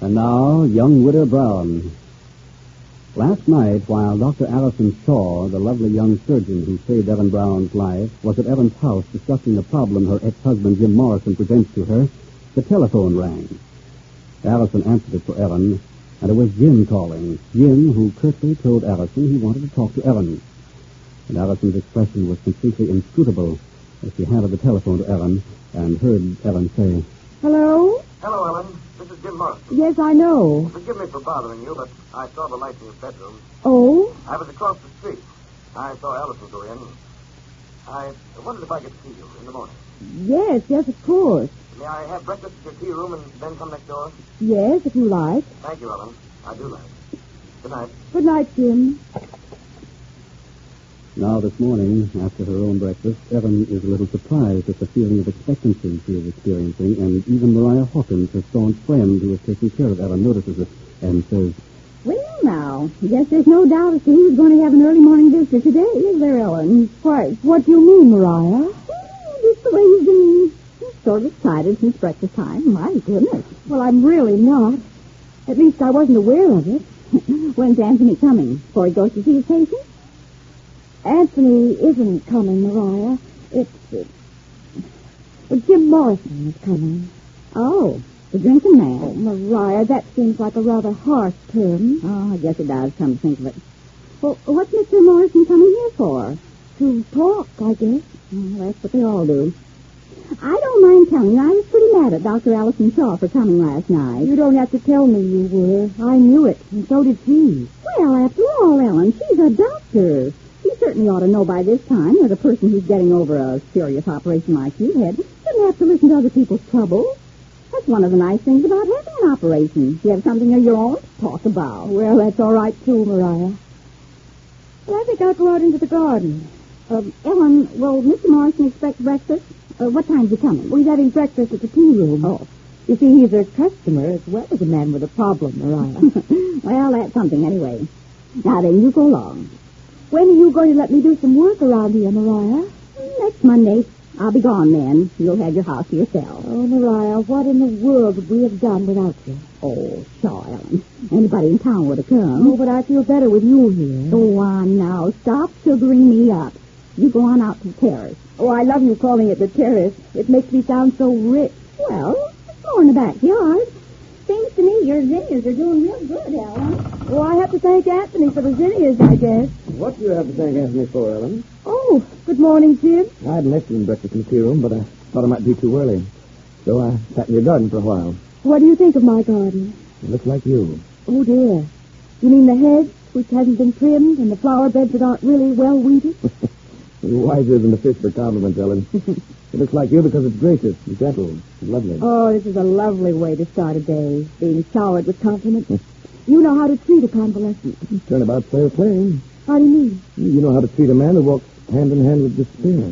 And now, young Widow Brown. Last night, while Dr. Allison Shaw, the lovely young surgeon who saved Ellen Brown's life, was at Ellen's house discussing the problem her ex-husband Jim Morrison presents to her, the telephone rang. Allison answered it for Ellen, and it was Jim calling. Jim, who curtly told Allison he wanted to talk to Ellen. And Allison's expression was completely inscrutable as she handed the telephone to Ellen and heard Ellen say, Hello? Hello, Ellen. This is Jim Morrison. Yes, I know. Forgive me for bothering you, but I saw the light in your bedroom. Oh? I was across the street. I saw Allison go in. I wondered if I could see you in the morning. Yes, of course. May I have breakfast at your tea room and then come next door? Yes, if you like. Thank you, Ellen. I do like. Good night. Good night, Jim. Now, this morning, after her own breakfast, Ellen is a little surprised at the feeling of expectancy she is experiencing, and even Maria Hawkins, her staunch friend who is taking care of Ellen, notices it and says, Well, now, I guess there's no doubt as to who's going to have an early morning visitor today, is there, Ellen? Why, what do you mean, Maria? Just the way you've been sort of excited since breakfast time. My goodness. Well, I'm really not. At least I wasn't aware of it. When's Anthony coming? Before he goes to see his patient? Anthony isn't coming, Maria. Jim Morrison is coming. Oh, the drinking man. Oh, Maria, that seems like a rather harsh term. Oh, I guess it does, come to think of it. Well, what's Mr. Morrison coming here for? To talk, I guess. Oh, that's what they all do. I don't mind telling you, I was pretty mad at Dr. Allison Shaw for coming last night. You don't have to tell me you were. I knew it, and so did she. Well, after all, Ellen, she's a doctor. You certainly ought to know by this time that a person who's getting over a serious operation like you had shouldn't have to listen to other people's troubles. That's one of the nice things about having an operation. You have something of your own to talk about. Well, that's all right, too, Maria. Well, I think I'll go out into the garden. Ellen, will Mr. Morrison expect breakfast? What time's he coming? Well, he's having breakfast at the tea room. Oh. You see, he's a customer as well as a man with a problem, Maria. Well, that's something anyway. Now then, you go along. When are you going to let me do some work around here, Maria? Next Monday. I'll be gone then. You'll have your house to yourself. Oh, Maria, what in the world would we have done without you? Oh, sure, Ellen. Anybody in town would have come. Oh, but I feel better with you here. Go on now. Stop sugaring me up. You go on out to the terrace. Oh, I love you calling it the terrace. It makes me sound so rich. Well, it's more in the backyard. Seems to me your zinnias are doing real good, Ellen. Oh, I have to thank Anthony for the zinnias, I guess. What do you have to thank Anthony for, Ellen? Oh, good morning, Jim. I had an excellent breakfast in the tea room, but I thought it might be too early. So I sat in your garden for a while. What do you think of my garden? It looks like you. Oh, dear. You mean the hedge, which hasn't been trimmed, and the flower beds that aren't really well weeded? You're wiser than the fish for compliments, Ellen. It looks like you because it's gracious and gentle and lovely. Oh, this is a lovely way to start a day, being showered with compliments. You know how to treat a convalescent. Turnabout fair play. How do you mean? You know how to treat a man who walks hand in hand with despair.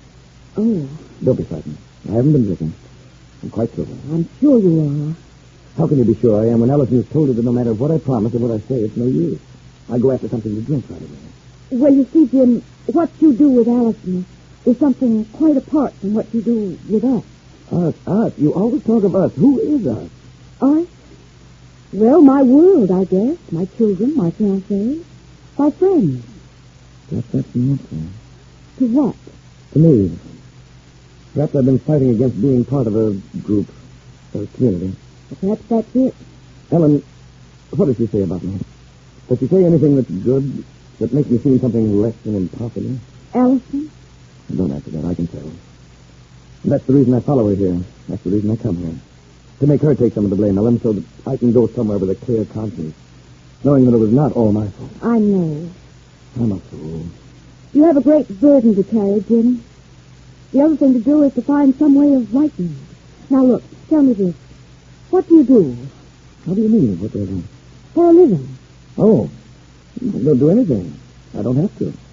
Oh. Don't be frightened. I haven't been drinking. I'm quite sober. I'm sure you are. How can you be sure I am when Ellison has told you that no matter what I promise or what I say, it's no use? I go after something to drink right away. Well, you see, Jim, what you do with Allison is something quite apart from what you do with us. Us? You always talk of us. Who is us? Us? Well, my world, I guess. My children, my fiancé, my friends. Perhaps that's the answer. To what? To me. Perhaps I've been fighting against being part of a group, a community. Perhaps that's it. Ellen, what does she say about me? Does she say anything that's good, that makes me seem something less than impossible? Allison? Don't answer that. I can tell. And that's the reason I follow her here. That's the reason I come here. To make her take some of the blame, Ellen, so that I can go somewhere with a clear conscience, knowing that it was not all my fault. I know. I'm a fool. You have a great burden to carry, Jim. The other thing to do is to find some way of lightening it. Now, look, tell me this. What do you do? How do you mean, what do I do? For a living. Oh, I don't do anything. I don't have to.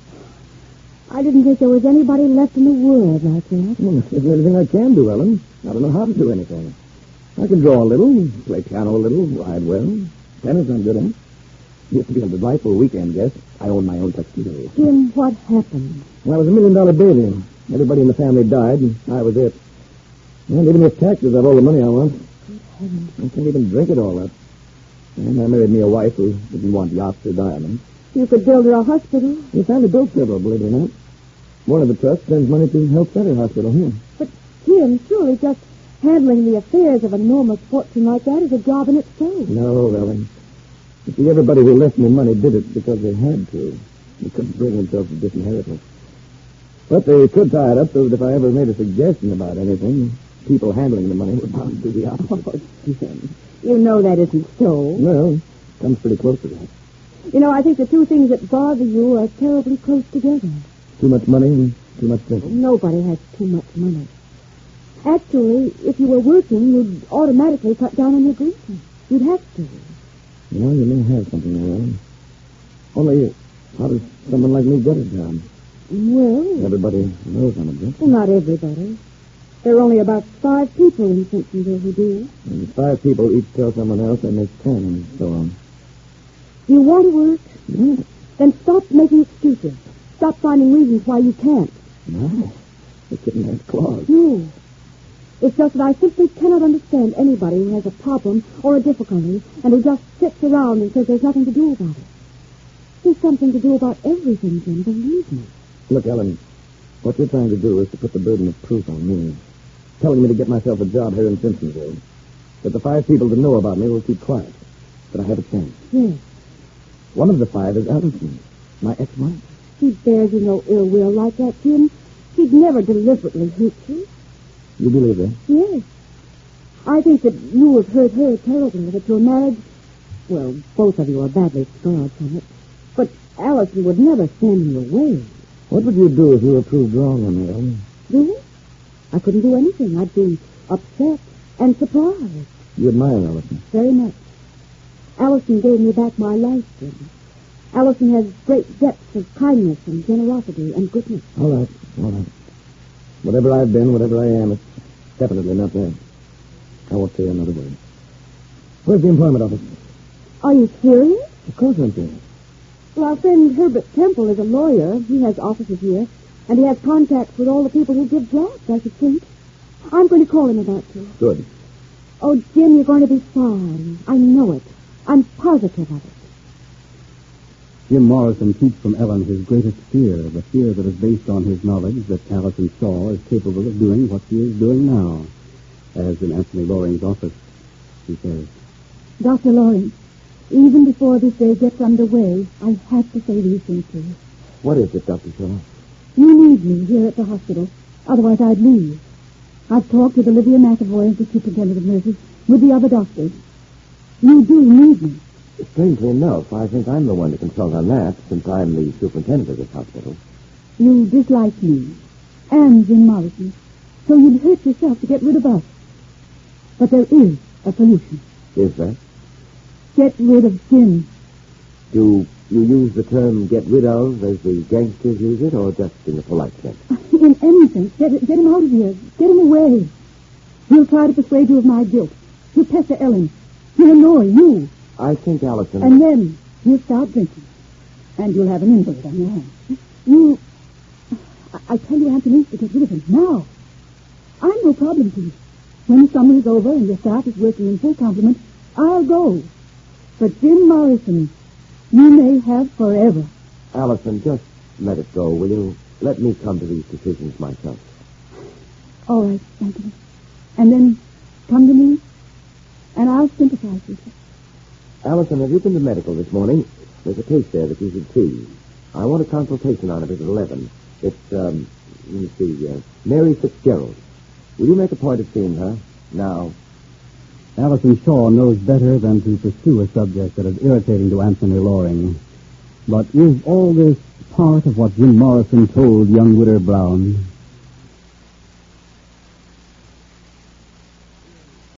I didn't think there was anybody left in the world like that. Well, is there anything I can do, Ellen? I don't know how to do anything. I can draw a little, play piano a little, ride well. Tennis I'm good at. Used to be a delightful weekend guest. I own my own tuxedo. Jim, what happened? When I was $1 million baby, everybody in the family died, and I was it. And even with taxes, I've all the money I want. I can't even drink it all up. And I married me a wife who didn't want yachts or diamonds. You could build her a hospital. Yes, I built several, believe it or not. One of the trusts sends money to Health Center Hospital here. But, Jim, surely just handling the affairs of an enormous fortune like that is a job in itself. No, Ellen. You see, everybody who left me money did it because they had to. They couldn't bring themselves to disinherit it. But they could tie it up so that if I ever made a suggestion about anything, people handling the money would bound to do the opposite. Oh, Jim, you know that isn't so. Well, comes pretty close to that. You know, I think the two things that bother you are terribly close together. Too much money and too much thinking. Nobody has too much money. Actually, if you were working, you'd automatically cut down on your drinking. You'd have to. Well, you may have something there, Ellen. Only, how does someone like me get a job? Well... Everybody knows I'm a drunk. Well, not everybody. There are only about 5 people in Simpsonville who do. And 5 people each tell someone else they make 10 and so on. Do you want to work? Yeah. Then stop making excuses. Stop finding reasons why you can't. No. The kitten has claws. No. It's just that I simply cannot understand anybody who has a problem or a difficulty and who just sits around and says there's nothing to do about it. There's something to do about everything, Jim, believe me. Look, Ellen, what you're trying to do is to put the burden of proof on me. Telling me to get myself a job here in Simpsonville. That the 5 people that know about me will keep quiet. But I have a chance. Yes. One of the 5 is Allison, my ex-wife. She bears you no ill will like that, Jim. She'd never deliberately hurt you. You believe that? Yes. I think that you have hurt her terribly, that your marriage... Well, both of you are badly scarred from it. But Allison would never stand you away. What would you do if you were proved wrong on me, Ellen? Do? I couldn't do anything. I'd be upset and surprised. You admire Allison? Very much. Allison gave me back my life, Jim. Allison has great depths of kindness and generosity and goodness. All right. Whatever I've been, whatever I am, it's definitely not that. I won't say another word. Where's the employment office? Are you serious? Of course I'm serious. Well, our friend Herbert Temple is a lawyer. He has offices here, and he has contacts with all the people who give jobs, I should think. I'm going to call him about you. Good. Oh, Jim, you're going to be fine. I know it. I'm positive of it. Jim Morrison keeps from Ellen his greatest fear, the fear that is based on his knowledge that Allison Shaw is capable of doing what she is doing now. As in Anthony Loring's office, he says, Dr. Loring, even before this day gets underway, I have to say these things to you. What is it, Dr. Shaw? You need me here at the hospital. Otherwise, I'd leave. I've talked with Olivia McAvoy, the superintendent of nurses, with the other doctors. You do need me. Strangely enough, I think I'm the one to consult on that, since I'm the superintendent of this hospital. You dislike me and Jim Morrison, so you'd hurt yourself to get rid of us. But there is a solution. Is there? Get rid of Jim. Do you use the term get rid of as the gangsters use it, or just in a polite sense? In any sense. Get him out of here. Get him away. He'll try to persuade you of my guilt. He'll pester Ellen. He'll annoy you. I think, Allison... And then you'll start drinking. And you'll have an invalid on your hands. I tell you, Anthony, to get rid of him now. I'm no problem to you. When the summer is over and your staff is working in full complement, I'll go. But Jim Morrison, you may have forever. Allison, just let it go, will you? Let me come to these decisions myself. All right, Anthony. And then come to me, and I'll sympathize with you. Allison, have you been to medical this morning? There's a case there that you should see. I want a consultation on it at 11. It's, let me see, Mary Fitzgerald. Will you make a point of seeing her now? Allison Shaw knows better than to pursue a subject that is irritating to Anthony Loring. But is all this part of what Jim Morrison told young Witter Brown?